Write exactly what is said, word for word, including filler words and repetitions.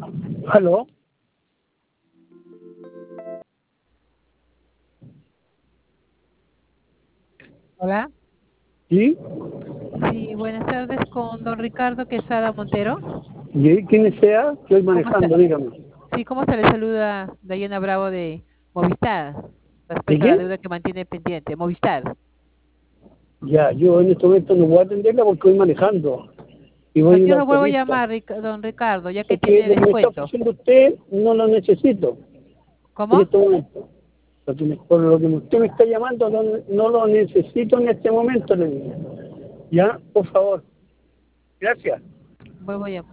¿Aló? Hola. ¿Sí? Sí, buenas tardes con don Ricardo Quesada Montero. ¿Y ahí quién sea? Estoy ¿Cómo está? manejando, dígame. Sí, ¿cómo se le saluda Dayana Bravo de Movistar ¿De respecto a la quién? deuda que mantiene pendiente? Movistar. Ya, yo en este momento no voy a atenderla porque voy manejando y voy ¿A en qué la hora vuelvo a autopista. llamar, Ric- don Ricardo, ya que Porque tiene lo que me está descuento? ofreciendo usted no lo necesito en ¿Cómo? este momento. Lo que me- por lo que usted me está llamando no, no lo necesito en este momento, le digo. Ya, por favor. Gracias. Vuelvo a llamar.